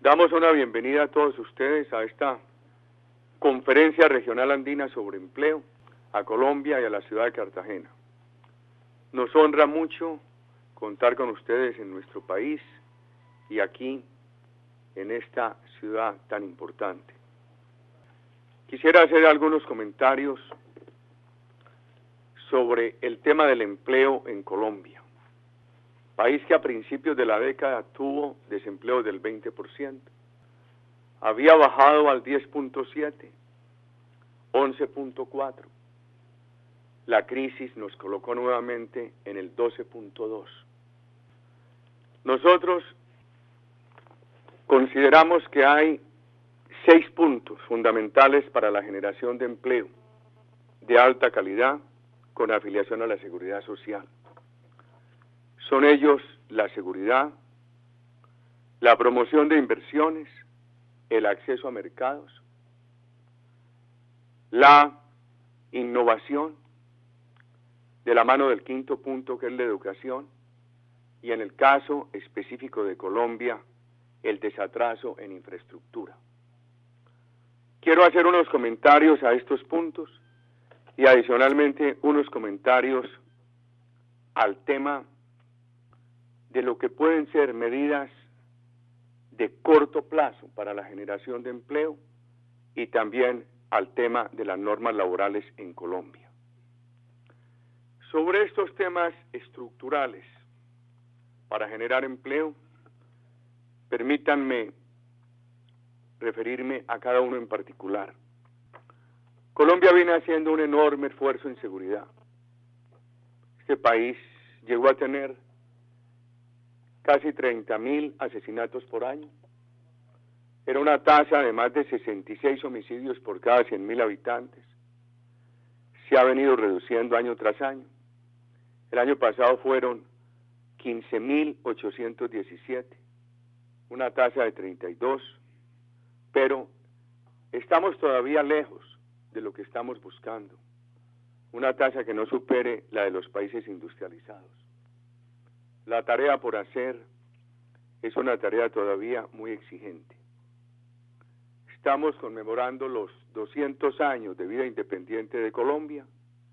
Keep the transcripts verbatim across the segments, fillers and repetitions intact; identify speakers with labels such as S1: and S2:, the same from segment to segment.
S1: Damos una bienvenida a todos ustedes a esta Conferencia Regional Andina sobre Empleo, a Colombia y a la ciudad de Cartagena. Nos honra mucho contar con ustedes en nuestro país y aquí, en esta ciudad tan importante. Quisiera hacer algunos comentarios sobre el tema del empleo en Colombia, país que a principios de la década tuvo desempleo del veinte por ciento, había bajado al diez punto siete, once punto cuatro, la crisis nos colocó nuevamente en el doce punto dos. Nosotros consideramos que hay seis puntos fundamentales para la generación de empleo de alta calidad con afiliación a la seguridad social. Son ellos la seguridad, la promoción de inversiones, el acceso a mercados, la innovación, de la mano del quinto punto que es la educación, y en el caso específico de Colombia, el desatraso en infraestructura. Quiero hacer unos comentarios a estos puntos y adicionalmente unos comentarios al tema de lo que pueden ser medidas de corto plazo para la generación de empleo y también al tema de las normas laborales en Colombia. Sobre estos temas estructurales para generar empleo, permítanme referirme a cada uno en particular. Colombia viene haciendo un enorme esfuerzo en seguridad. Este país llegó a tener casi treinta mil asesinatos por año. Era una tasa de más de sesenta y seis homicidios por cada cien mil habitantes. Se ha venido reduciendo año tras año. El año pasado fueron quince mil ochocientos diecisiete, una tasa de treinta y dos, pero estamos todavía lejos de lo que estamos buscando, una tasa que no supere la de los países industrializados. La tarea por hacer es una tarea todavía muy exigente. Estamos conmemorando los doscientos años de vida independiente de Colombia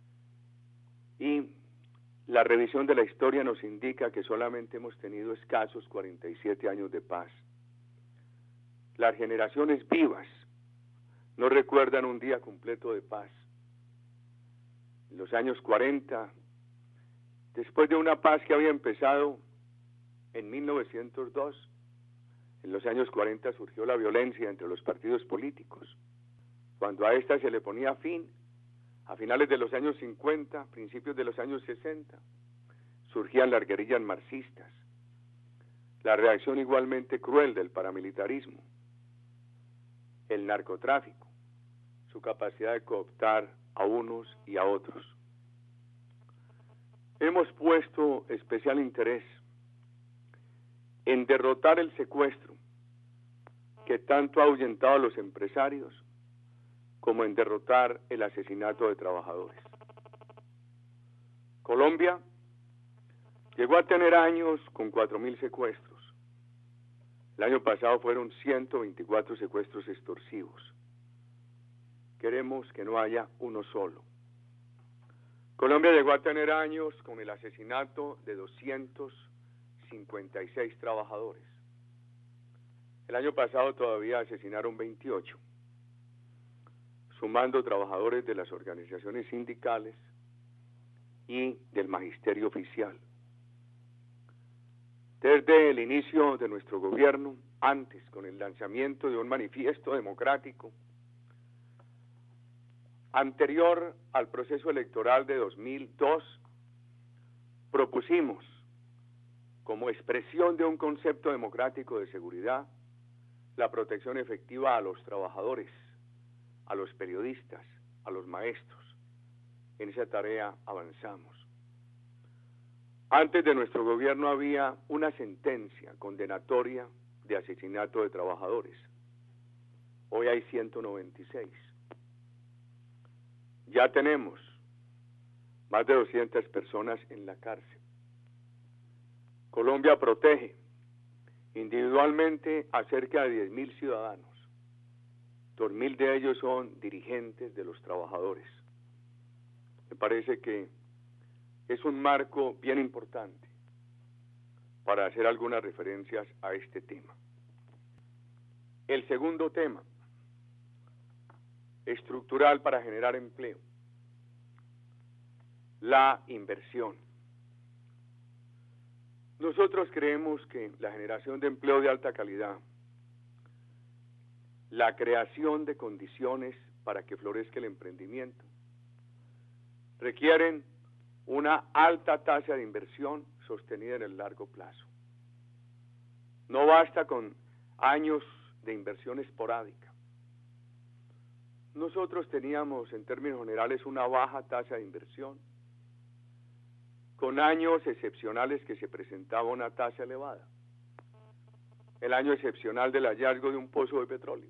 S1: y la revisión de la historia nos indica que solamente hemos tenido escasos cuarenta y siete años de paz. Las generaciones vivas no recuerdan un día completo de paz. En los años cuarenta, después de una paz que había empezado en mil novecientos dos, en los años cuarenta surgió la violencia entre los partidos políticos. Cuando a esta se le ponía fin, a finales de los años cincuenta, principios de los años sesenta, surgían las guerrillas marxistas, la reacción igualmente cruel del paramilitarismo, el narcotráfico, su capacidad de cooptar a unos y a otros. Hemos puesto especial interés en derrotar el secuestro que tanto ha ahuyentado a los empresarios como en derrotar el asesinato de trabajadores. Colombia llegó a tener años con cuatro mil secuestros. El año pasado fueron ciento veinticuatro secuestros extorsivos. Queremos que no haya uno solo. Colombia llegó a tener años con el asesinato de doscientos cincuenta y seis trabajadores. El año pasado todavía asesinaron veintiocho, sumando trabajadores de las organizaciones sindicales y del magisterio oficial. Desde el inicio de nuestro gobierno, antes con el lanzamiento de un manifiesto democrático, anterior al proceso electoral de dos mil dos, propusimos, como expresión de un concepto democrático de seguridad, la protección efectiva a los trabajadores, a los periodistas, a los maestros. En esa tarea avanzamos. Antes de nuestro gobierno había una sentencia condenatoria de asesinato de trabajadores. Hoy hay ciento noventa y seis. Ya tenemos más de doscientas personas en la cárcel. Colombia protege individualmente a cerca de diez mil ciudadanos. dos mil de ellos son dirigentes de los trabajadores. Me parece que es un marco bien importante para hacer algunas referencias a este tema. El segundo tema, estructural para generar empleo, la inversión. Nosotros creemos que la generación de empleo de alta calidad, la creación de condiciones para que florezca el emprendimiento, requieren una alta tasa de inversión sostenida en el largo plazo. No basta con años de inversión esporádica. Nosotros teníamos en términos generales una baja tasa de inversión, con años excepcionales que se presentaba una tasa elevada. El año excepcional del hallazgo de un pozo de petróleo.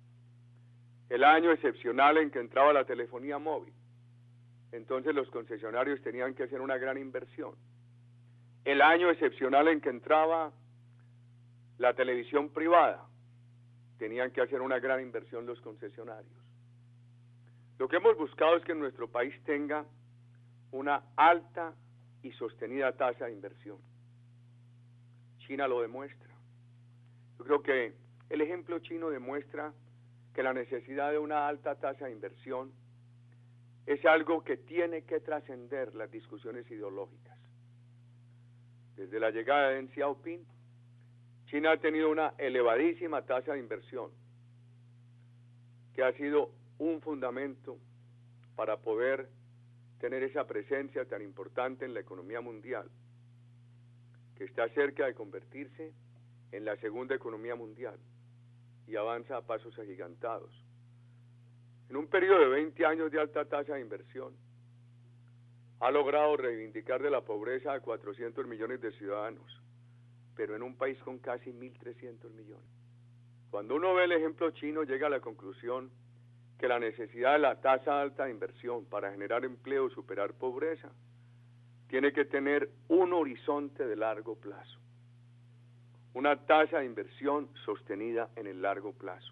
S1: El año excepcional en que entraba la telefonía móvil. Entonces los concesionarios tenían que hacer una gran inversión. El año excepcional en que entraba la televisión privada. Tenían que hacer una gran inversión los concesionarios. Lo que hemos buscado es que nuestro país tenga una alta y sostenida tasa de inversión. China lo demuestra. Yo creo que el ejemplo chino demuestra que la necesidad de una alta tasa de inversión es algo que tiene que trascender las discusiones ideológicas. Desde la llegada de Deng Xiaoping, China ha tenido una elevadísima tasa de inversión, que ha sido un fundamento para poder tener esa presencia tan importante en la economía mundial, que está cerca de convertirse en la segunda economía mundial y avanza a pasos agigantados. En un periodo de veinte años de alta tasa de inversión, ha logrado reivindicar de la pobreza a cuatrocientos millones de ciudadanos, pero en un país con casi mil trescientos millones. Cuando uno ve el ejemplo chino, llega a la conclusión que la necesidad de la tasa alta de inversión para generar empleo y superar pobreza tiene que tener un horizonte de largo plazo, una tasa de inversión sostenida en el largo plazo.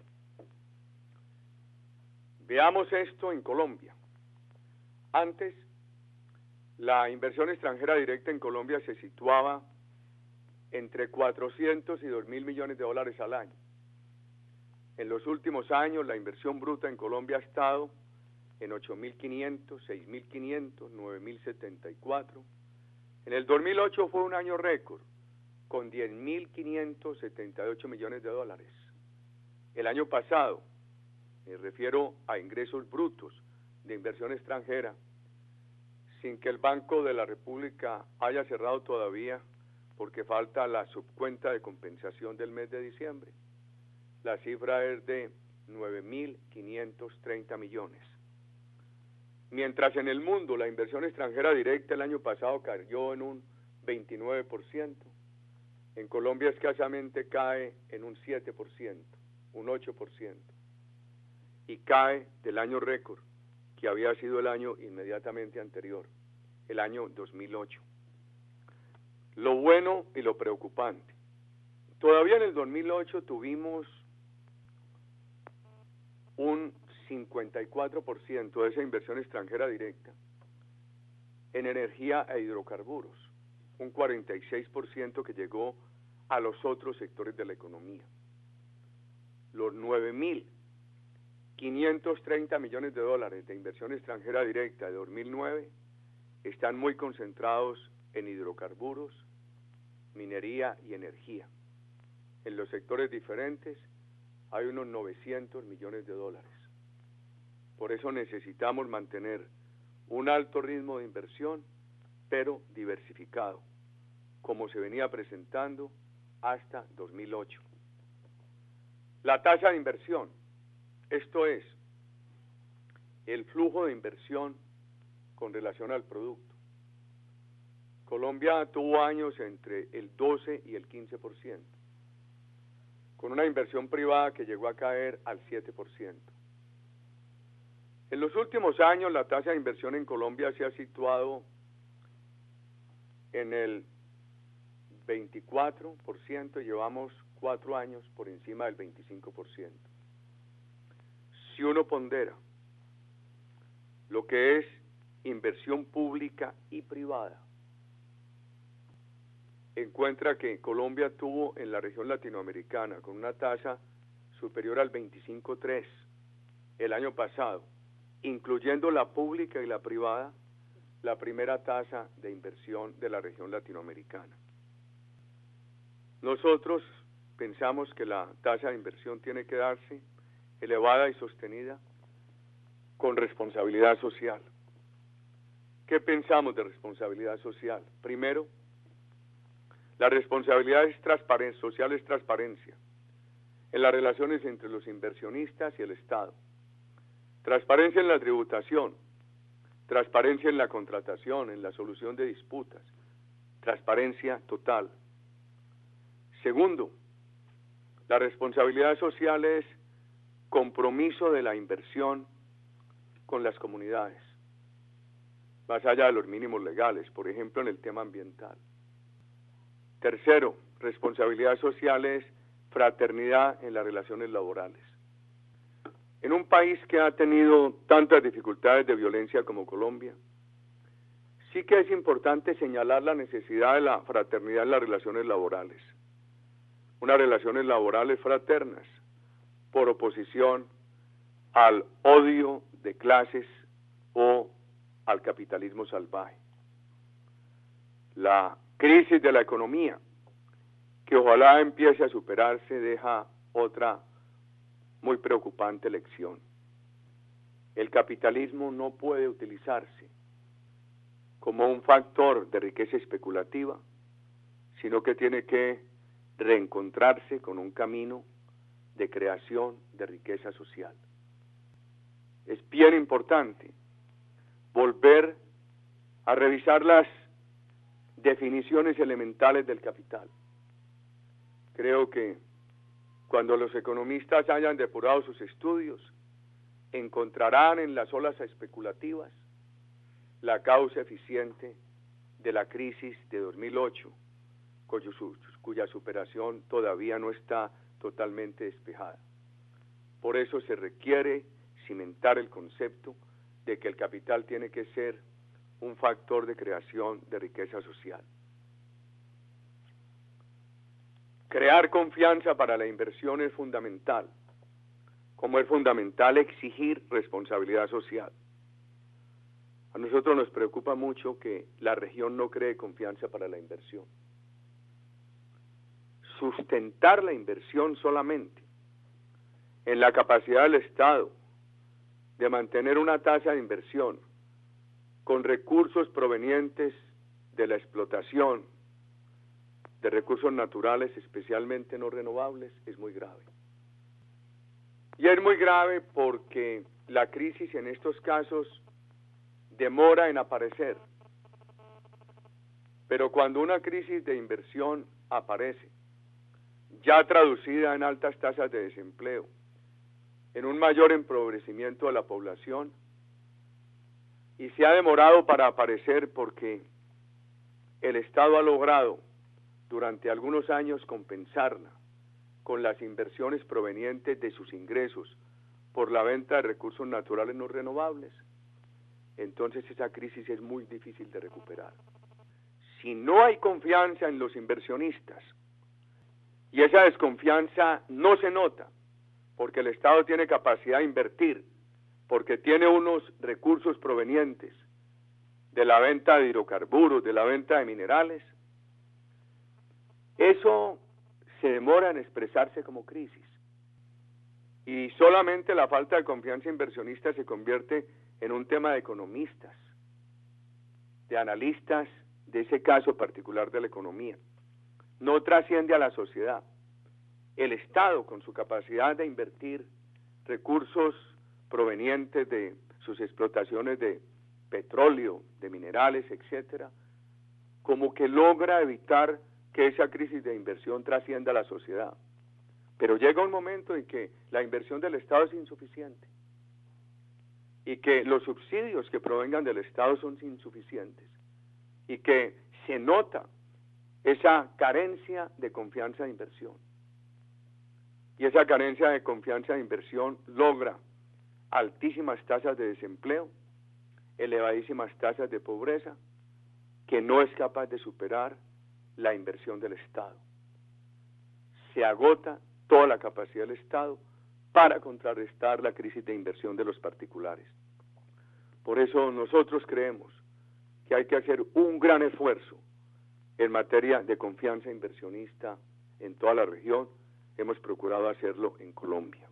S1: Veamos esto en Colombia. Antes, la inversión extranjera directa en Colombia se situaba entre cuatrocientos y dos mil millones de dólares al año. En los últimos años, la inversión bruta en Colombia ha estado en ocho mil quinientos, seis mil quinientos, nueve mil setenta y cuatro. En el dos mil ocho fue un año récord, con diez mil quinientos setenta y ocho millones de dólares. El año pasado, me refiero a ingresos brutos de inversión extranjera, sin que el Banco de la República haya cerrado todavía, porque falta la subcuenta de compensación del mes de diciembre. La cifra es de nueve mil quinientos treinta millones. Mientras en el mundo la inversión extranjera directa el año pasado cayó en un veintinueve por ciento, en Colombia escasamente cae en un siete por ciento, un ocho por ciento, y cae del año récord, que había sido el año inmediatamente anterior, el año dos mil ocho. Lo bueno y lo preocupante. Todavía en el dos mil ocho tuvimos un cincuenta y cuatro por ciento de esa inversión extranjera directa en energía e hidrocarburos, un cuarenta y seis por ciento que llegó a los otros sectores de la economía. Los nueve mil quinientos treinta millones de dólares de inversión extranjera directa de dos mil nueve están muy concentrados en hidrocarburos, minería y energía. En los sectores diferentes hay unos novecientos millones de dólares. Por eso necesitamos mantener un alto ritmo de inversión, pero diversificado, como se venía presentando hasta dos mil ocho. La tasa de inversión, esto es, el flujo de inversión con relación al producto. Colombia tuvo años entre el doce y el quince por ciento, con una inversión privada que llegó a caer al siete por ciento. En los últimos años, la tasa de inversión en Colombia se ha situado en el veinticuatro por ciento, llevamos cuatro años por encima del veinticinco por ciento. Si uno pondera lo que es inversión pública y privada, encuentra que Colombia tuvo en la región latinoamericana con una tasa superior al veinticinco punto tres el año pasado, incluyendo la pública y la privada, la primera tasa de inversión de la región latinoamericana. Nosotros pensamos que la tasa de inversión tiene que darse elevada y sostenida con responsabilidad social. ¿Qué pensamos de responsabilidad social? Primero, la responsabilidad es transparencia, social es transparencia en las relaciones entre los inversionistas y el Estado. Transparencia en la tributación, transparencia en la contratación, en la solución de disputas, transparencia total. Segundo, la responsabilidad social es compromiso de la inversión con las comunidades, más allá de los mínimos legales, por ejemplo en el tema ambiental. Tercero, responsabilidad social es fraternidad en las relaciones laborales. En un país que ha tenido tantas dificultades de violencia como Colombia, sí que es importante señalar la necesidad de la fraternidad en las relaciones laborales. Unas relaciones laborales fraternas, por oposición al odio de clases o al capitalismo salvaje. La crisis de la economía, que ojalá empiece a superarse, deja otra muy preocupante lección. El capitalismo no puede utilizarse como un factor de riqueza especulativa, sino que tiene que reencontrarse con un camino de creación de riqueza social. Es bien importante volver a revisar las definiciones elementales del capital. Creo que cuando los economistas hayan depurado sus estudios, encontrarán en las olas especulativas la causa eficiente de la crisis de dos mil ocho, cuyo, cuya superación todavía no está totalmente despejada. Por eso se requiere cimentar el concepto de que el capital tiene que ser un factor de creación de riqueza social. Crear confianza para la inversión es fundamental, como es fundamental exigir responsabilidad social. A nosotros nos preocupa mucho que la región no cree confianza para la inversión. Sustentar la inversión solamente en la capacidad del Estado de mantener una tasa de inversión con recursos provenientes de la explotación de recursos naturales, especialmente no renovables, es muy grave. Y es muy grave porque la crisis en estos casos demora en aparecer. Pero cuando una crisis de inversión aparece, ya traducida en altas tasas de desempleo, en un mayor empobrecimiento de la población, y se ha demorado para aparecer porque el Estado ha logrado durante algunos años compensarla con las inversiones provenientes de sus ingresos por la venta de recursos naturales no renovables, entonces esa crisis es muy difícil de recuperar. Si no hay confianza en los inversionistas, y esa desconfianza no se nota, porque el Estado tiene capacidad de invertir, porque tiene unos recursos provenientes de la venta de hidrocarburos, de la venta de minerales, eso se demora en expresarse como crisis. Y solamente la falta de confianza inversionista se convierte en un tema de economistas, de analistas de ese caso particular de la economía. No trasciende a la sociedad. El Estado, con su capacidad de invertir recursos provenientes de sus explotaciones de petróleo, de minerales, etcétera, como que logra evitar que esa crisis de inversión trascienda a la sociedad. Pero llega un momento en que la inversión del Estado es insuficiente y que los subsidios que provengan del Estado son insuficientes y que se nota esa carencia de confianza de inversión. Y esa carencia de confianza de inversión logra altísimas tasas de desempleo, elevadísimas tasas de pobreza, que no es capaz de superar la inversión del Estado. Se agota toda la capacidad del Estado para contrarrestar la crisis de inversión de los particulares. Por eso nosotros creemos que hay que hacer un gran esfuerzo en materia de confianza inversionista en toda la región. Hemos procurado hacerlo en Colombia.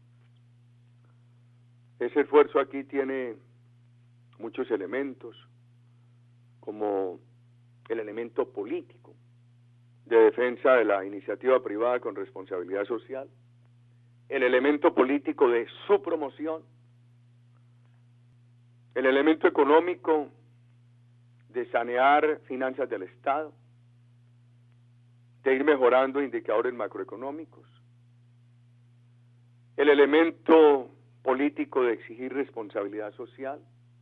S1: Ese esfuerzo aquí tiene muchos elementos, como el elemento político de defensa de la iniciativa privada con responsabilidad social, el elemento político de su promoción, el elemento económico de sanear finanzas del Estado, de ir mejorando indicadores macroeconómicos, el elemento político de exigir responsabilidad social,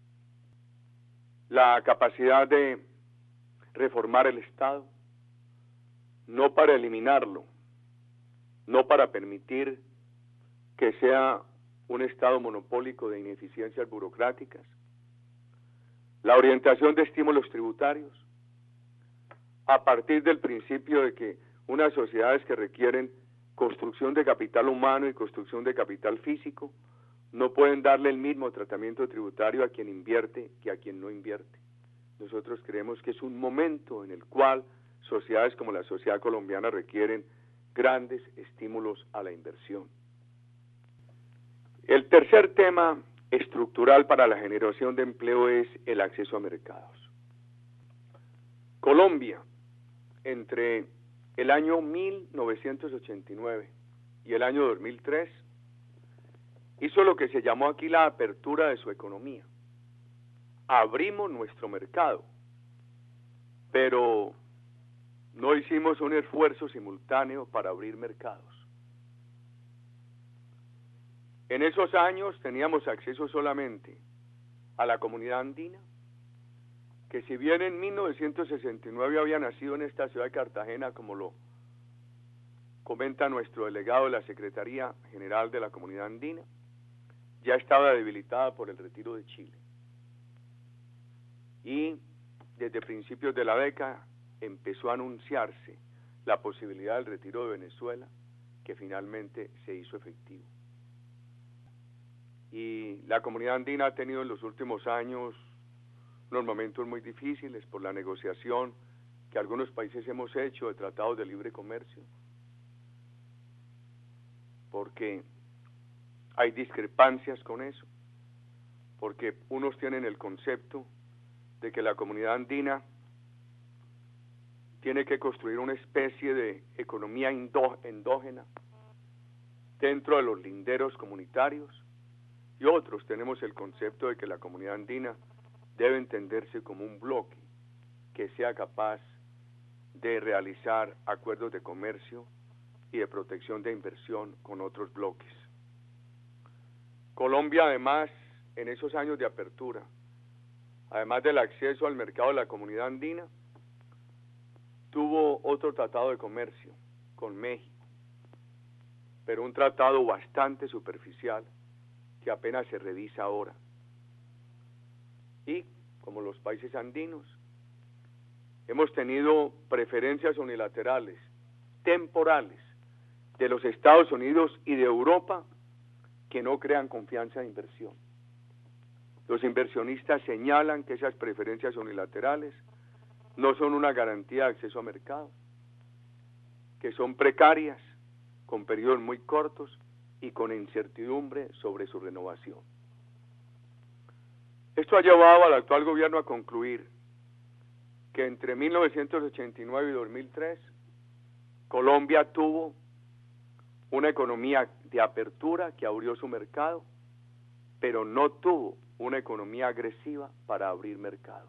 S1: la capacidad de reformar el Estado, no para eliminarlo, no para permitir que sea un Estado monopólico de ineficiencias burocráticas, la orientación de estímulos tributarios, a partir del principio de que unas sociedades que requieren construcción de capital humano y construcción de capital físico no pueden darle el mismo tratamiento tributario a quien invierte que a quien no invierte. Nosotros creemos que es un momento en el cual sociedades como la sociedad colombiana requieren grandes estímulos a la inversión. El tercer tema estructural para la generación de empleo es el acceso a mercados. Colombia, entre el año mil novecientos ochenta y nueve y el año dos mil tres, hizo lo que se llamó aquí la apertura de su economía. Abrimos nuestro mercado, pero no hicimos un esfuerzo simultáneo para abrir mercados. En esos años teníamos acceso solamente a la comunidad andina, que si bien en mil novecientos sesenta y nueve había nacido en esta ciudad de Cartagena, como lo comenta nuestro delegado de la Secretaría General de la Comunidad Andina, ya estaba debilitada por el retiro de Chile. Y desde principios de la década empezó a anunciarse la posibilidad del retiro de Venezuela, que finalmente se hizo efectivo. Y la comunidad andina ha tenido en los últimos años unos momentos muy difíciles por la negociación que algunos países hemos hecho de tratados de libre comercio, porque hay discrepancias con eso, porque unos tienen el concepto de que la comunidad andina tiene que construir una especie de economía endógena dentro de los linderos comunitarios, y otros tenemos el concepto de que la comunidad andina debe entenderse como un bloque que sea capaz de realizar acuerdos de comercio y de protección de inversión con otros bloques. Colombia, además, en esos años de apertura, además del acceso al mercado de la comunidad andina, tuvo otro tratado de comercio con México, pero un tratado bastante superficial que apenas se revisa ahora. Y, como los países andinos, hemos tenido preferencias unilaterales, temporales, de los Estados Unidos y de Europa que no crean confianza de inversión. Los inversionistas señalan que esas preferencias unilaterales no son una garantía de acceso a mercado, que son precarias, con periodos muy cortos y con incertidumbre sobre su renovación. Esto ha llevado al actual gobierno a concluir que entre mil novecientos ochenta y nueve y dos mil tres, Colombia tuvo una economía de apertura que abrió su mercado, pero no tuvo una economía agresiva para abrir mercados.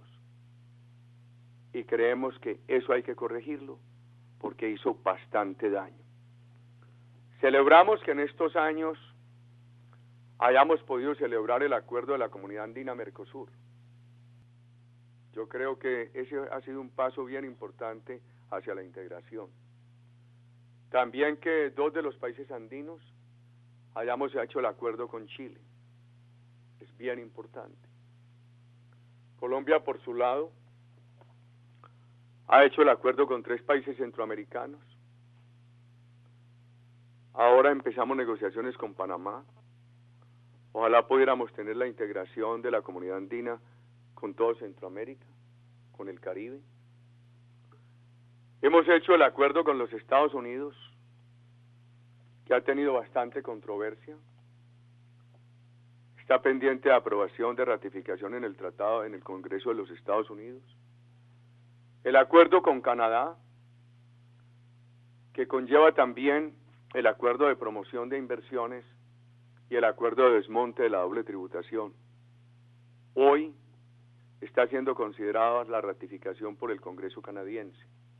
S1: Y creemos que eso hay que corregirlo porque hizo bastante daño. Celebramos que en estos años hayamos podido celebrar el acuerdo de la Comunidad Andina Mercosur. Yo creo que ese ha sido un paso bien importante hacia la integración. También que dos de los países andinos hayamos hecho el acuerdo con Chile. Es bien importante. Colombia, por su lado, ha hecho el acuerdo con tres países centroamericanos. Ahora empezamos negociaciones con Panamá. Ojalá pudiéramos tener la integración de la comunidad andina con todo Centroamérica, con el Caribe. Hemos hecho el acuerdo con los Estados Unidos, que ha tenido bastante controversia. Está pendiente de aprobación de ratificación en el tratado en el Congreso de los Estados Unidos. El acuerdo con Canadá, que conlleva también el acuerdo de promoción de inversiones y el acuerdo de desmonte de la doble tributación. Hoy está siendo considerada la ratificación por el Congreso canadiense.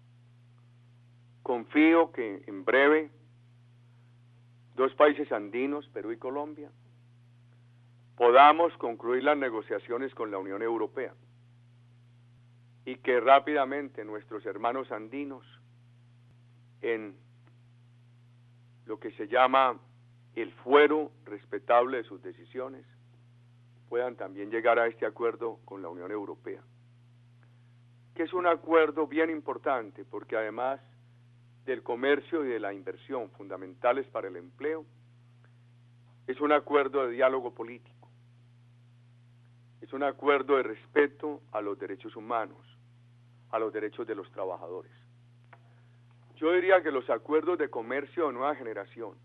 S1: Confío que en breve dos países andinos, Perú y Colombia, podamos concluir las negociaciones con la Unión Europea y que rápidamente nuestros hermanos andinos, en lo que se llama el fuero respetable de sus decisiones, puedan también llegar a este acuerdo con la Unión Europea, que es un acuerdo bien importante porque además del comercio y de la inversión fundamentales para el empleo, es un acuerdo de diálogo político, es un acuerdo de respeto a los derechos humanos, a los derechos de los trabajadores. Yo diría que los acuerdos de comercio de nueva generación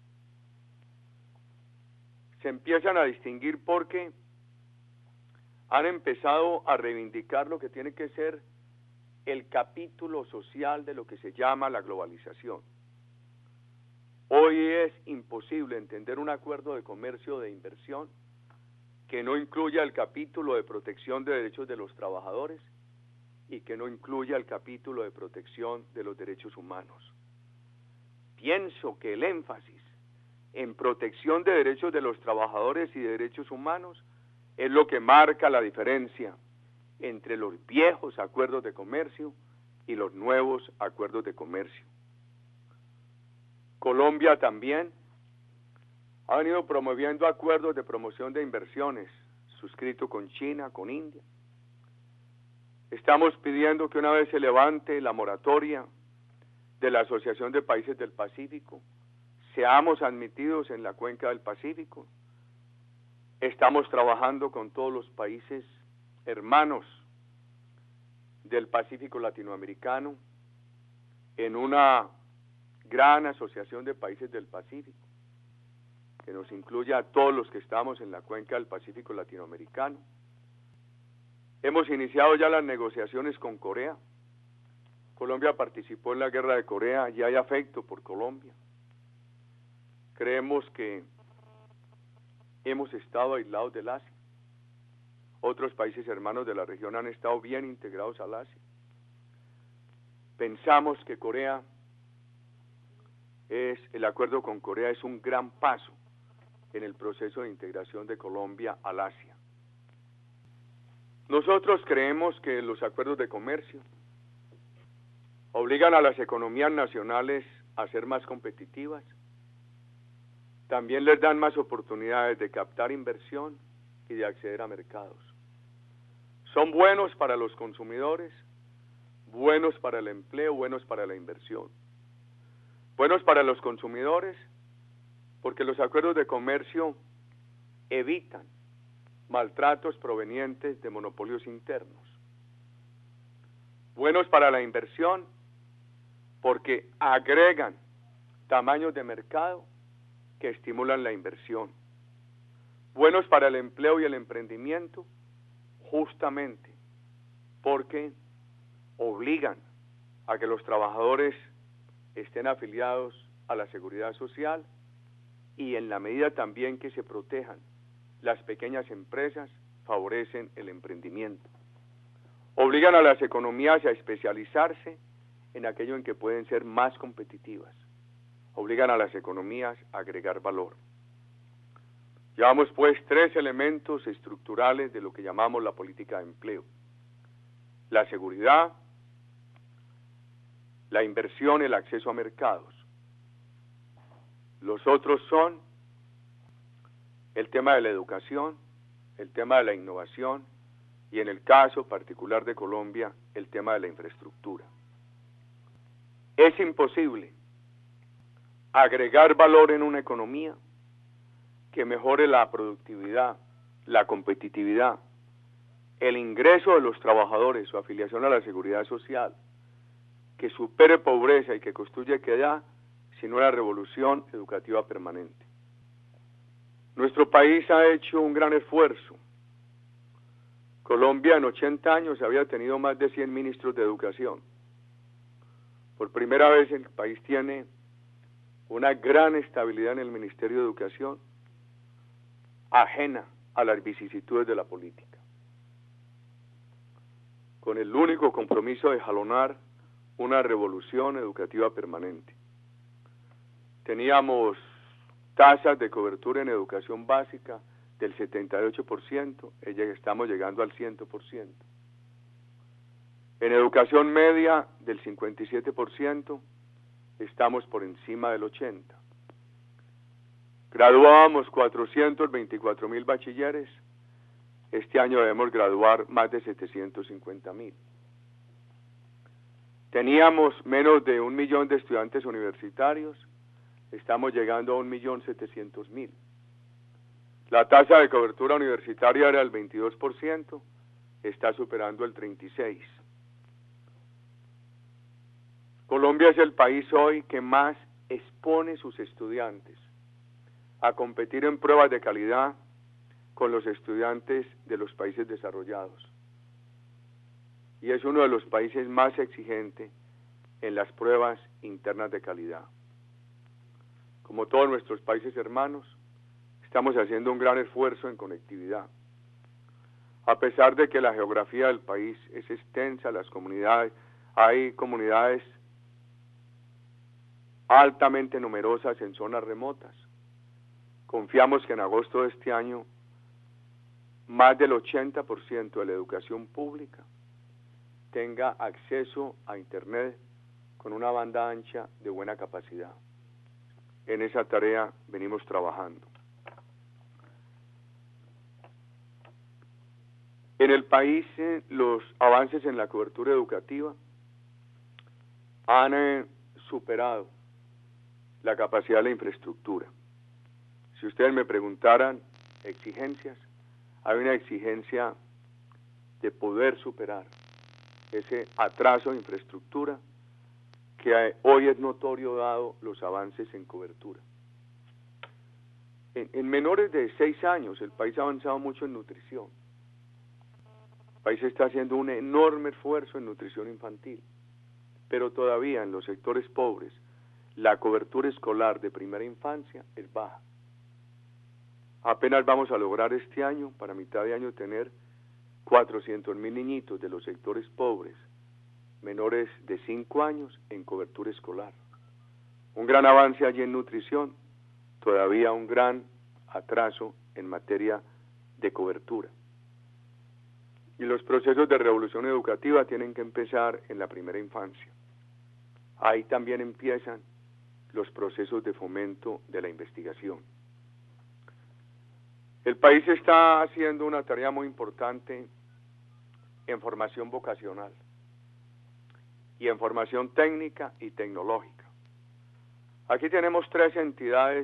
S1: se empiezan a distinguir porque han empezado a reivindicar lo que tiene que ser el capítulo social de lo que se llama la globalización. Hoy es imposible entender un acuerdo de comercio o de inversión que no incluya el capítulo de protección de derechos de los trabajadores y que no incluya el capítulo de protección de los derechos humanos. Pienso que el énfasis en protección de derechos de los trabajadores y de derechos humanos es lo que marca la diferencia entre los viejos acuerdos de comercio y los nuevos acuerdos de comercio. Colombia también ha venido promoviendo acuerdos de promoción de inversiones, suscrito con China, con India. Estamos pidiendo que una vez se levante la moratoria de la Asociación de Países del Pacífico, seamos admitidos en la cuenca del Pacífico. Estamos trabajando con todos los países hermanos del Pacífico latinoamericano en una gran asociación de países del Pacífico que nos incluye a todos los que estamos en la cuenca del Pacífico latinoamericano. Hemos iniciado ya las negociaciones con Corea. Colombia participó en la guerra de Corea y hay afecto por Colombia. Creemos que hemos estado aislados del Asia. Otros países hermanos de la región han estado bien integrados al Asia. Pensamos que Corea es, el acuerdo con Corea es un gran paso en el proceso de integración de Colombia al Asia. Nosotros creemos que los acuerdos de comercio obligan a las economías nacionales a ser más competitivas, también les dan más oportunidades de captar inversión y de acceder a mercados. Son buenos para los consumidores, buenos para el empleo, buenos para la inversión. Buenos para los consumidores porque los acuerdos de comercio evitan maltratos provenientes de monopolios internos. Buenos para la inversión porque agregan tamaños de mercado que estimulan la inversión. Buenos para el empleo y el emprendimiento justamente porque obligan a que los trabajadores estén afiliados a la seguridad social y en la medida también que se protejan las pequeñas empresas, favorecen el emprendimiento. Obligan a las economías a especializarse en aquello en que pueden ser más competitivas. Obligan a las economías a agregar valor. Llevamos pues tres elementos estructurales de lo que llamamos la política de empleo. La seguridad, la inversión, el acceso a mercados. Los otros son el tema de la educación, el tema de la innovación y en el caso particular de Colombia, el tema de la infraestructura. Es imposible agregar valor en una economía que mejore la productividad, la competitividad, el ingreso de los trabajadores, su afiliación a la seguridad social, que supere pobreza y que construya equidad, sino la revolución educativa permanente. Nuestro país ha hecho un gran esfuerzo. Colombia en ochenta años había tenido más de cien ministros de educación. Por primera vez el país tiene una gran estabilidad en el Ministerio de Educación, ajena a las vicisitudes de la política, con el único compromiso de jalonar una revolución educativa permanente. Teníamos tasas de cobertura en educación básica del setenta y ocho por ciento, estamos llegando al cien por ciento. En educación media del cincuenta y siete por ciento, estamos por encima del ochenta por ciento. Graduábamos cuatrocientos veinticuatro mil bachilleres, este año debemos graduar más de setecientos cincuenta mil. Teníamos menos de un millón de estudiantes universitarios, estamos llegando a un millón setecientos mil. La tasa de cobertura universitaria era del veintidós por ciento, está superando el treinta y seis por ciento. Colombia es el país hoy que más expone sus estudiantes a competir en pruebas de calidad con los estudiantes de los países desarrollados. Y es uno de los países más exigentes en las pruebas internas de calidad. Como todos nuestros países hermanos, estamos haciendo un gran esfuerzo en conectividad. A pesar de que la geografía del país es extensa, las comunidades, hay comunidades altamente numerosas en zonas remotas. Confiamos que en agosto de este año más del ochenta por ciento de la educación pública tenga acceso a Internet con una banda ancha de buena capacidad. En esa tarea venimos trabajando. En el país, eh, los avances en la cobertura educativa han eh, superado la capacidad de la infraestructura. Si ustedes me preguntaran exigencias, hay una exigencia de poder superar ese atraso de infraestructura que hoy es notorio dado los avances en cobertura. En, en menores de seis años el país ha avanzado mucho en nutrición. El país está haciendo un enorme esfuerzo en nutrición infantil, pero todavía en los sectores pobres la cobertura escolar de primera infancia es baja. Apenas vamos a lograr este año, para mitad de año, tener cuatrocientos mil niñitos de los sectores pobres, menores de cinco años, en cobertura escolar. Un gran avance allí en nutrición, todavía un gran atraso en materia de cobertura. Y los procesos de revolución educativa tienen que empezar en la primera infancia. Ahí también empiezan los procesos de fomento de la investigación. El país está haciendo una tarea muy importante en formación vocacional y en formación técnica y tecnológica. Aquí tenemos tres entidades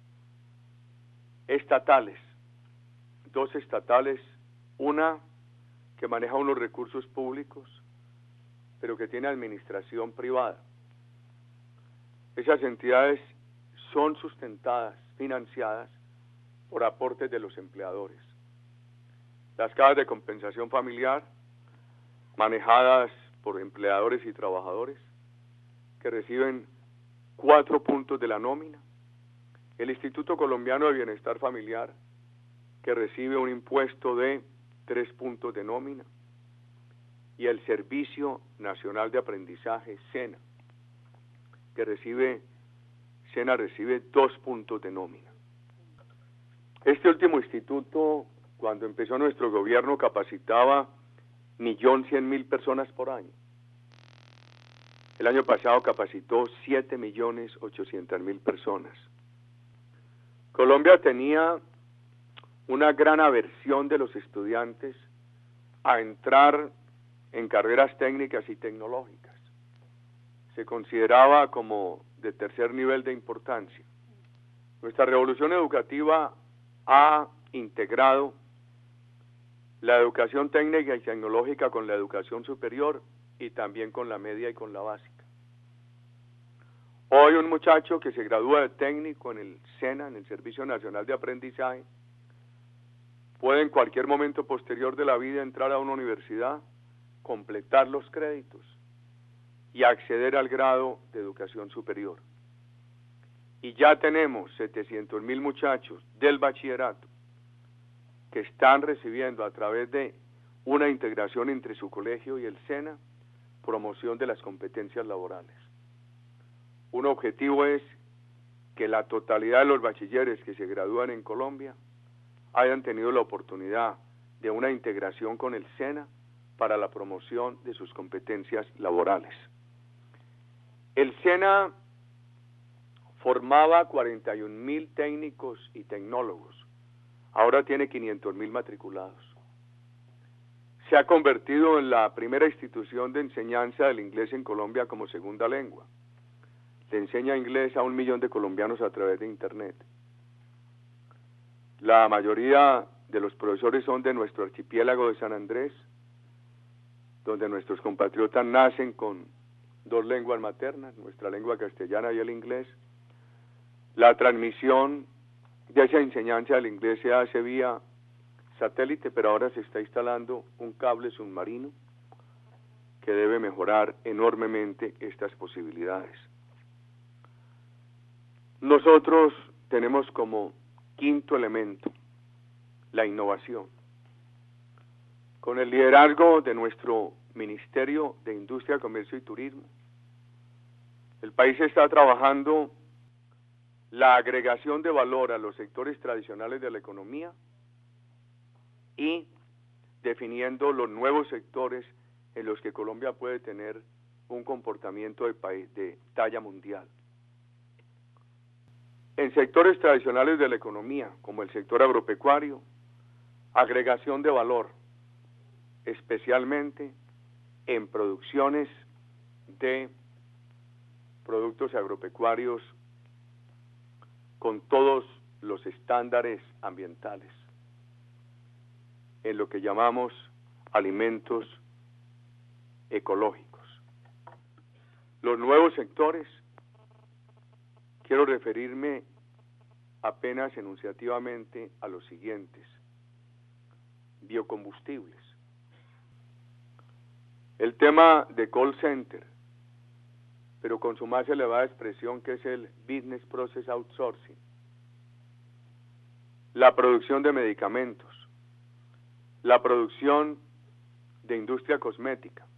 S1: estatales, dos estatales, una que maneja unos recursos públicos, pero que tiene administración privada. Esas entidades son sustentadas, financiadas por aportes de los empleadores. Las cajas de compensación familiar, manejadas por empleadores y trabajadores, que reciben cuatro puntos de la nómina. El Instituto Colombiano de Bienestar Familiar, que recibe un impuesto de tres puntos de nómina. Y el Servicio Nacional de Aprendizaje, SENA, que recibe, SENA recibe dos puntos de nómina. Este último instituto, cuando empezó nuestro gobierno, capacitaba millón cien mil personas por año. El año pasado capacitó siete millones ochocientas mil personas. Colombia tenía una gran aversión de los estudiantes a entrar en carreras técnicas y tecnológicas. Se consideraba como de tercer nivel de importancia. Nuestra revolución educativa ha integrado la educación técnica y tecnológica con la educación superior y también con la media y con la básica. Hoy un muchacho que se gradúa de técnico en el SENA, en el Servicio Nacional de Aprendizaje, puede en cualquier momento posterior de la vida entrar a una universidad, completar los créditos y acceder al grado de educación superior. Y ya tenemos setecientos mil muchachos del bachillerato que están recibiendo a través de una integración entre su colegio y el SENA, promoción de las competencias laborales. Un objetivo es que la totalidad de los bachilleres que se gradúan en Colombia hayan tenido la oportunidad de una integración con el SENA para la promoción de sus competencias laborales. El SENA formaba cuarenta y un mil técnicos y tecnólogos, ahora tiene quinientos mil matriculados. Se ha convertido en la primera institución de enseñanza del inglés en Colombia como segunda lengua. Se enseña inglés a un millón de colombianos a través de Internet. La mayoría de los profesores son de nuestro archipiélago de San Andrés, donde nuestros compatriotas nacen con dos lenguas maternas, nuestra lengua castellana y el inglés. La transmisión de esa enseñanza del inglés se hace vía satélite, pero ahora se está instalando un cable submarino que debe mejorar enormemente estas posibilidades. Nosotros tenemos como quinto elemento la innovación. Con el liderazgo de nuestro Ministerio de Industria, Comercio y Turismo, el país está trabajando la agregación de valor a los sectores tradicionales de la economía y definiendo los nuevos sectores en los que Colombia puede tener un comportamiento de país de talla mundial. En sectores tradicionales de la economía, como el sector agropecuario, agregación de valor, especialmente en producciones de productos agropecuarios con todos los estándares ambientales, en lo que llamamos alimentos ecológicos. Los nuevos sectores, quiero referirme apenas enunciativamente a los siguientes: biocombustibles, el tema de call center, pero con su más elevada expresión, que es el Business Process Outsourcing, la producción de medicamentos, la producción de industria cosmética,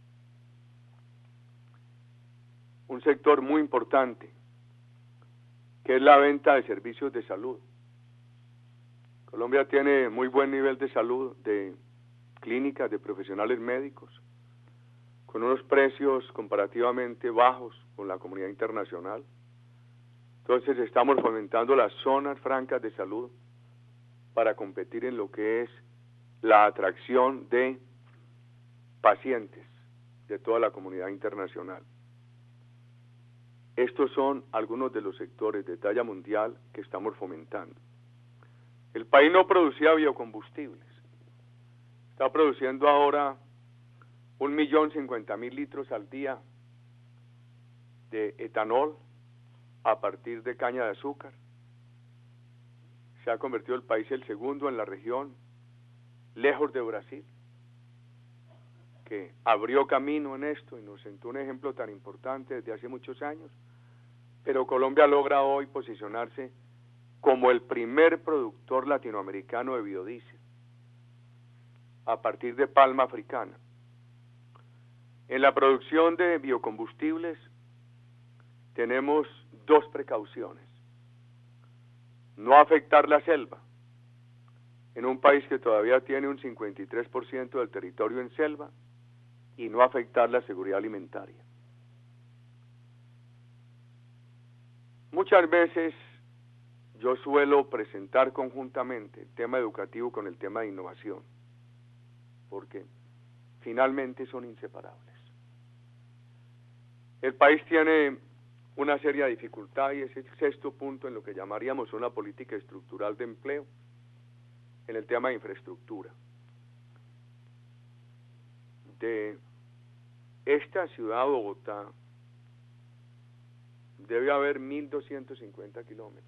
S1: un sector muy importante que es la venta de servicios de salud. Colombia tiene muy buen nivel de salud, de clínicas, de profesionales médicos, con unos precios comparativamente bajos con la comunidad internacional. Entonces estamos fomentando las zonas francas de salud para competir en lo que es la atracción de pacientes de toda la comunidad internacional. Estos son algunos de los sectores de talla mundial que estamos fomentando. El país no producía biocombustibles. Está produciendo ahora un millón cincuenta mil litros al día de etanol a partir de caña de azúcar. Se ha convertido el país el segundo en la región, lejos de Brasil, que abrió camino en esto y nos sentó un ejemplo tan importante desde hace muchos años. Pero Colombia logra hoy posicionarse como el primer productor latinoamericano de biodiesel a partir de palma africana. En la producción de biocombustibles tenemos dos precauciones: no afectar la selva, en un país que todavía tiene un cincuenta y tres por ciento del territorio en selva, y no afectar la seguridad alimentaria. Muchas veces yo suelo presentar conjuntamente el tema educativo con el tema de innovación, porque finalmente son inseparables. El país tiene una seria dificultad y es el sexto punto en lo que llamaríamos una política estructural de empleo, en el tema de infraestructura. De esta ciudad, Bogotá, debe haber mil doscientos cincuenta kilómetros.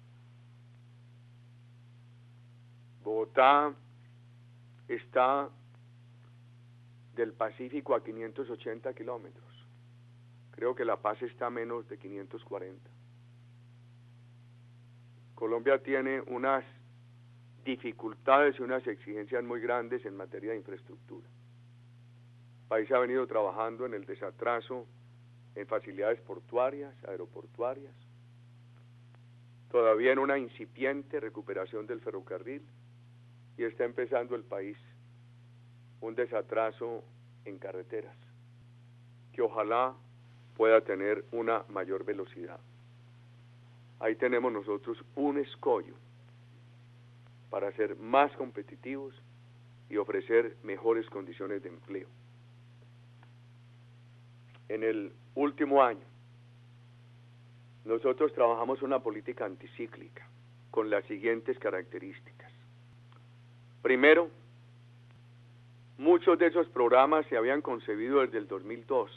S1: Bogotá está del Pacífico a quinientos ochenta kilómetros. Creo que La Paz está a menos de quinientos cuarenta. Colombia tiene unas dificultades y unas exigencias muy grandes en materia de infraestructura. El país ha venido trabajando en el desatraso en facilidades portuarias, aeroportuarias, todavía en una incipiente recuperación del ferrocarril, y está empezando el país un desatraso en carreteras, que ojalá pueda tener una mayor velocidad. Ahí tenemos nosotros un escollo para ser más competitivos y ofrecer mejores condiciones de empleo. En el último año, nosotros trabajamos una política anticíclica con las siguientes características. Primero, muchos de esos programas se habían concebido desde el dos mil dos,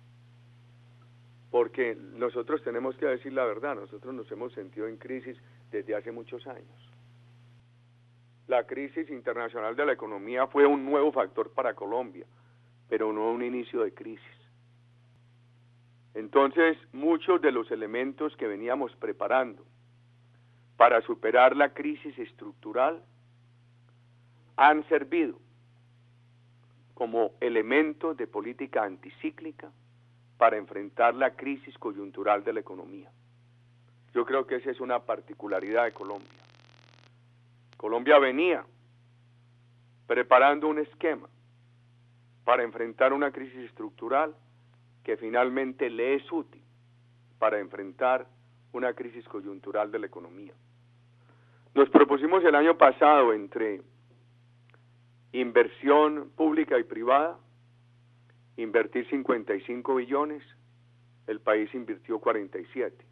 S1: porque nosotros tenemos que decir la verdad, nosotros nos hemos sentido en crisis desde hace muchos años. La crisis internacional de la economía fue un nuevo factor para Colombia, pero no un inicio de crisis. Entonces, muchos de los elementos que veníamos preparando para superar la crisis estructural han servido como elementos de política anticíclica para enfrentar la crisis coyuntural de la economía. Yo creo que esa es una particularidad de Colombia. Colombia venía preparando un esquema para enfrentar una crisis estructural que finalmente le es útil para enfrentar una crisis coyuntural de la economía. Nos propusimos el año pasado, entre inversión pública y privada, invertir cincuenta y cinco billones, el país invirtió cuarenta y siete.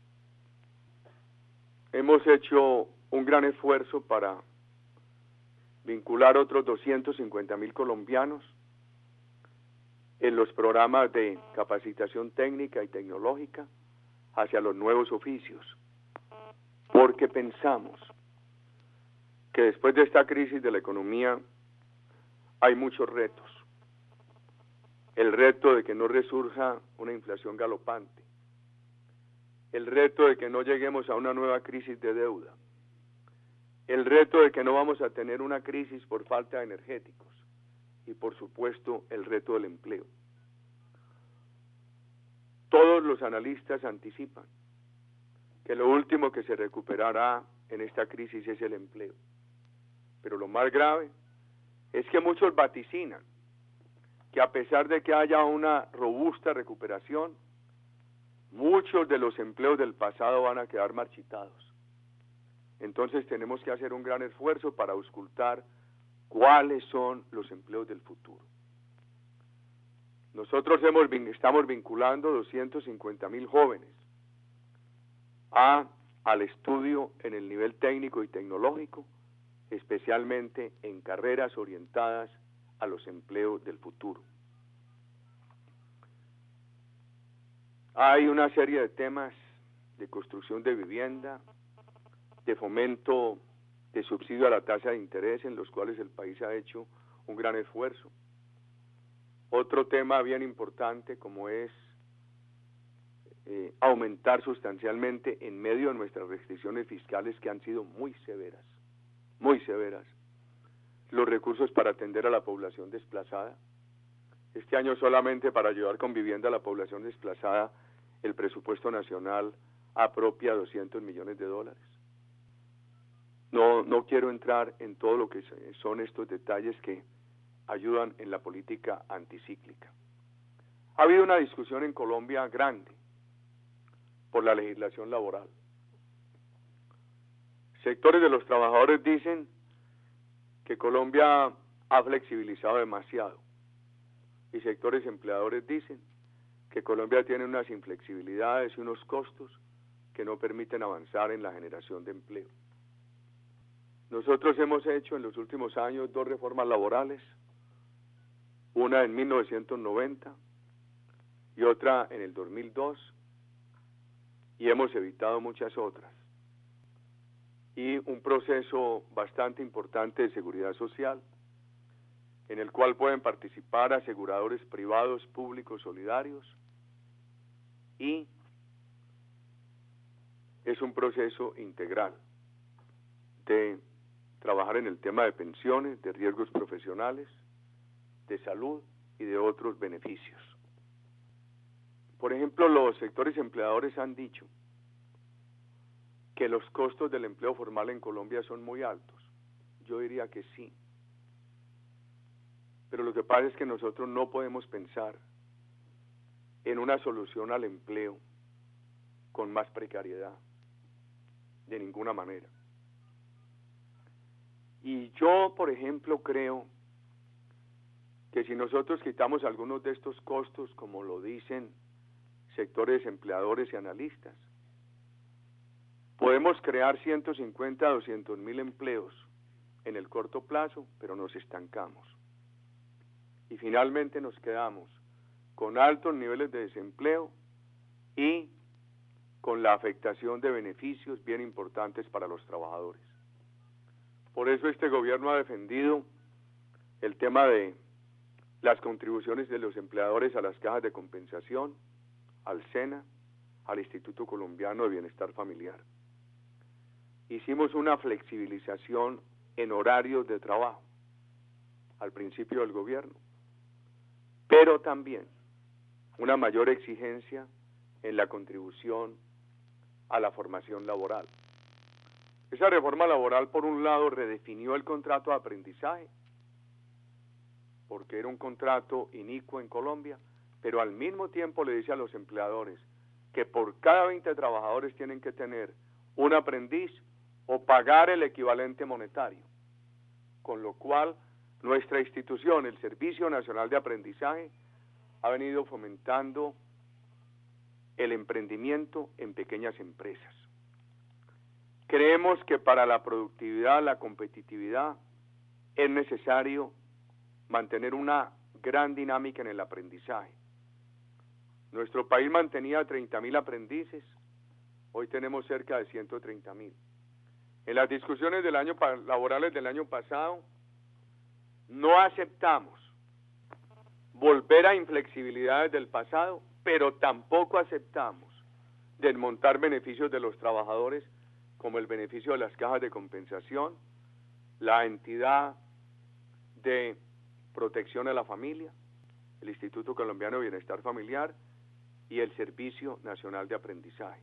S1: Hemos hecho un gran esfuerzo para vincular otros doscientos cincuenta mil colombianos en los programas de capacitación técnica y tecnológica hacia los nuevos oficios, porque pensamos que después de esta crisis de la economía hay muchos retos. El reto de que no resurja una inflación galopante, el reto de que no lleguemos a una nueva crisis de deuda, el reto de que no vamos a tener una crisis por falta de energéticos y, por supuesto, el reto del empleo. Todos los analistas anticipan que lo último que se recuperará en esta crisis es el empleo. Pero lo más grave es que muchos vaticinan que a pesar de que haya una robusta recuperación, muchos de los empleos del pasado van a quedar marchitados. Entonces tenemos que hacer un gran esfuerzo para auscultar cuáles son los empleos del futuro. Nosotros hemos, estamos vinculando doscientos cincuenta mil jóvenes a, al estudio en el nivel técnico y tecnológico, especialmente en carreras orientadas a los empleos del futuro. Hay una serie de temas de construcción de vivienda, de fomento de subsidio a la tasa de interés, en los cuales el país ha hecho un gran esfuerzo. Otro tema bien importante, como es eh, aumentar sustancialmente, en medio de nuestras restricciones fiscales que han sido muy severas, muy severas, los recursos para atender a la población desplazada. Este año solamente para ayudar con vivienda a la población desplazada, el presupuesto nacional apropia doscientos millones de dólares. No, no quiero entrar en todo lo que son estos detalles que ayudan en la política anticíclica. Ha habido una discusión en Colombia grande por la legislación laboral. Sectores de los trabajadores dicen que Colombia ha flexibilizado demasiado y sectores empleadores dicen que Colombia tiene unas inflexibilidades y unos costos que no permiten avanzar en la generación de empleo. Nosotros hemos hecho en los últimos años dos reformas laborales, una en mil novecientos noventa y otra en el dos mil dos, y hemos evitado muchas otras. Y un proceso bastante importante de seguridad social, en el cual pueden participar aseguradores privados, públicos, solidarios, y es un proceso integral de trabajar en el tema de pensiones, de riesgos profesionales, de salud y de otros beneficios. Por ejemplo, los sectores empleadores han dicho que los costos del empleo formal en Colombia son muy altos. Yo diría que sí. Pero lo que pasa es que nosotros no podemos pensar en una solución al empleo con más precariedad, de ninguna manera. Y yo, por ejemplo, creo que si nosotros quitamos algunos de estos costos, como lo dicen sectores empleadores y analistas, podemos crear ciento cincuenta a doscientos mil empleos en el corto plazo, pero nos estancamos. Y finalmente nos quedamos con altos niveles de desempleo y con la afectación de beneficios bien importantes para los trabajadores. Por eso este gobierno ha defendido el tema de las contribuciones de los empleadores a las cajas de compensación, al SENA, al Instituto Colombiano de Bienestar Familiar. Hicimos una flexibilización en horarios de trabajo al principio del gobierno, pero también una mayor exigencia en la contribución a la formación laboral. Esa reforma laboral, por un lado, redefinió el contrato de aprendizaje, porque era un contrato inicuo en Colombia, pero al mismo tiempo le dice a los empleadores que por cada veinte trabajadores tienen que tener un aprendiz o pagar el equivalente monetario, con lo cual nuestra institución, el Servicio Nacional de Aprendizaje, ha venido fomentando el emprendimiento en pequeñas empresas. Creemos que para la productividad, la competitividad, es necesario mantener una gran dinámica en el aprendizaje. Nuestro país mantenía treinta mil aprendices, hoy tenemos cerca de ciento treinta mil. En las discusiones del año laborales del año pasado, no aceptamos volver a inflexibilidades del pasado, pero tampoco aceptamos desmontar beneficios de los trabajadores, como el beneficio de las cajas de compensación, la entidad de protección a la familia, el Instituto Colombiano de Bienestar Familiar y el Servicio Nacional de Aprendizaje.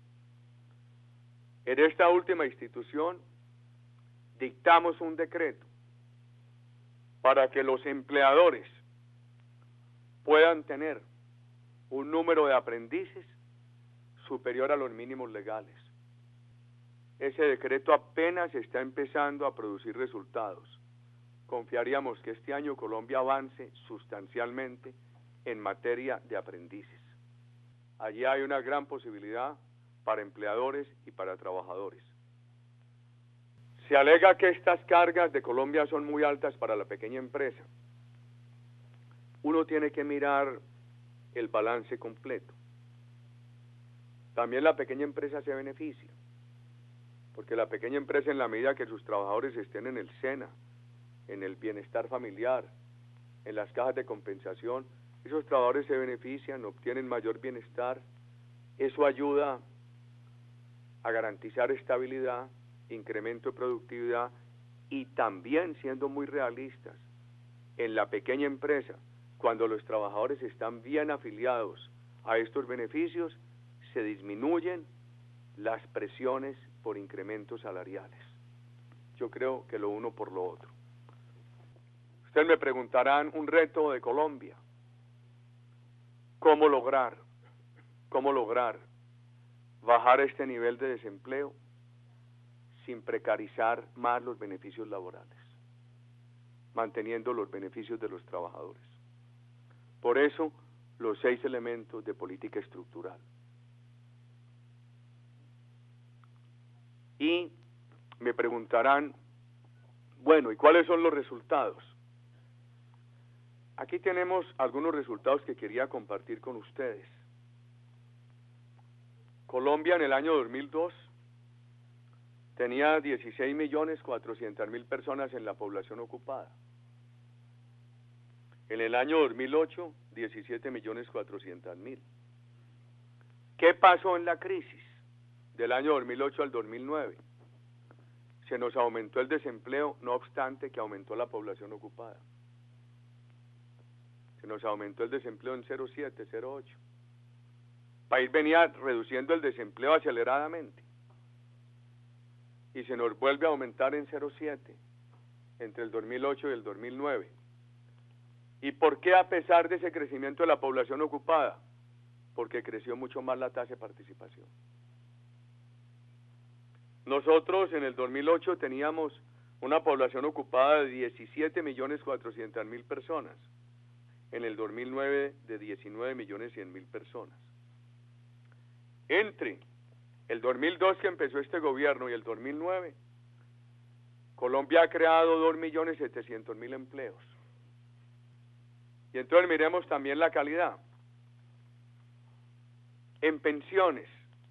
S1: En esta última institución dictamos un decreto para que los empleadores puedan tener un número de aprendices superior a los mínimos legales. Ese decreto apenas está empezando a producir resultados. Confiaríamos que este año Colombia avance sustancialmente en materia de aprendices. Allí hay una gran posibilidad para empleadores y para trabajadores. Se alega que estas cargas de Colombia son muy altas para la pequeña empresa. Uno tiene que mirar el balance completo. También la pequeña empresa se beneficia, porque la pequeña empresa, en la medida que sus trabajadores estén en el SENA, en el bienestar familiar, en las cajas de compensación, esos trabajadores se benefician, obtienen mayor bienestar. Eso ayuda a garantizar estabilidad, incremento de productividad y también, siendo muy realistas, en la pequeña empresa, cuando los trabajadores están bien afiliados a estos beneficios, se disminuyen las presiones por incrementos salariales. Yo creo que lo uno por lo otro. Ustedes me preguntarán, un reto de Colombia, ¿cómo lograr, cómo lograr bajar este nivel de desempleo sin precarizar más los beneficios laborales, manteniendo los beneficios de los trabajadores. Por eso, los seis elementos de política estructural. Y me preguntarán, bueno, ¿y cuáles son los resultados? Aquí tenemos algunos resultados que quería compartir con ustedes. Colombia en el año dos mil dos tenía dieciséis millones cuatrocientas mil personas en la población ocupada. En el año dos mil ocho, diecisiete millones cuatrocientas mil. ¿Qué pasó en la crisis del año dos mil ocho al dos mil nueve? Se nos aumentó el desempleo, no obstante que aumentó la población ocupada. Se nos aumentó el desempleo en cero punto siete, cero punto ocho. El país venía reduciendo el desempleo aceleradamente y se nos vuelve a aumentar en cero punto siete entre el dos mil ocho y el dos mil nueve. ¿Y por qué a pesar de ese crecimiento de la población ocupada? Porque creció mucho más la tasa de participación. Nosotros en el dos mil ocho teníamos una población ocupada de diecisiete millones cuatrocientas mil personas. En el dos mil nueve de diecinueve millones cien mil personas. Entre el dos mil dos que empezó este gobierno y el dos mil nueve, Colombia ha creado dos millones setecientos mil empleos. Y entonces miremos también la calidad. En pensiones,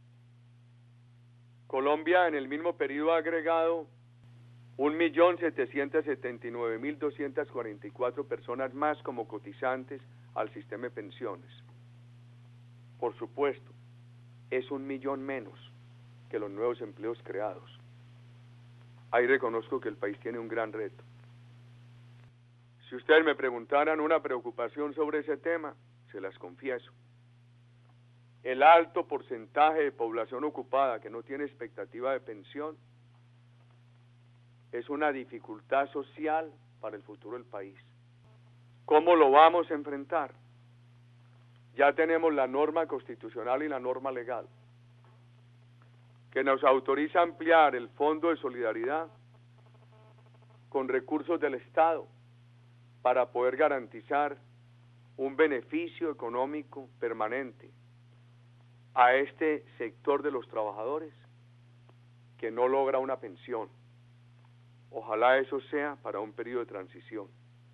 S1: Colombia en el mismo periodo ha agregado un millón setecientos setenta y nueve mil doscientas cuarenta y cuatro personas más como cotizantes al sistema de pensiones. Por supuesto, es un millón menos que los nuevos empleos creados. Ahí reconozco que el país tiene un gran reto. Si ustedes me preguntaran una preocupación sobre ese tema, se las confieso. El alto porcentaje de población ocupada que no tiene expectativa de pensión es una dificultad social para el futuro del país. ¿Cómo lo vamos a enfrentar? Ya tenemos la norma constitucional y la norma legal que nos autoriza a ampliar el Fondo de Solidaridad con recursos del Estado para poder garantizar un beneficio económico permanente a este sector de los trabajadores que no logra una pensión. Ojalá eso sea para un periodo de transición.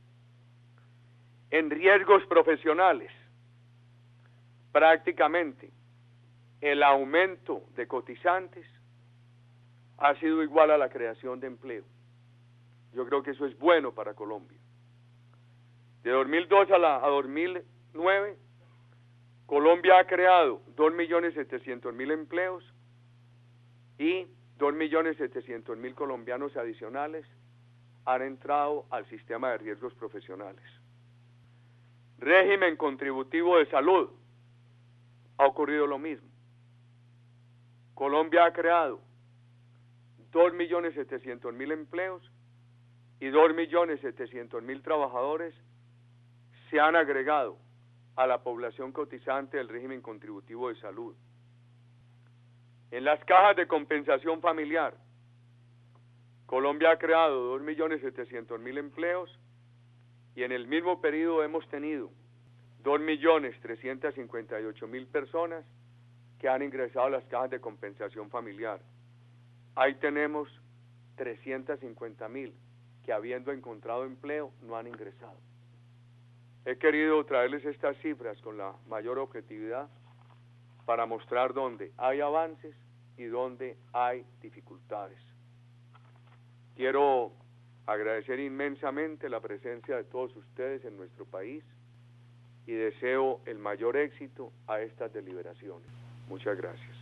S1: En riesgos profesionales, prácticamente el aumento de cotizantes ha sido igual a la creación de empleo. Yo creo que eso es bueno para Colombia. De dos mil dos a, la, a dos mil nueve, Colombia ha creado dos millones setecientos mil empleos y dos millones setecientos mil colombianos adicionales han entrado al sistema de riesgos profesionales. Régimen contributivo de salud, ha ocurrido lo mismo. Colombia ha creado dos millones setecientos mil empleos y dos millones setecientos mil trabajadores se han agregado a la población cotizante del régimen contributivo de salud. En las cajas de compensación familiar, Colombia ha creado dos millones setecientos mil empleos y en el mismo periodo hemos tenido dos millones trescientos cincuenta y ocho mil personas que han ingresado a las cajas de compensación familiar. Ahí tenemos trescientos cincuenta mil que habiendo encontrado empleo no han ingresado. He querido traerles estas cifras con la mayor objetividad para mostrar dónde hay avances y dónde hay dificultades. Quiero agradecer inmensamente la presencia de todos ustedes en nuestro país y deseo el mayor éxito a estas deliberaciones. Muchas gracias.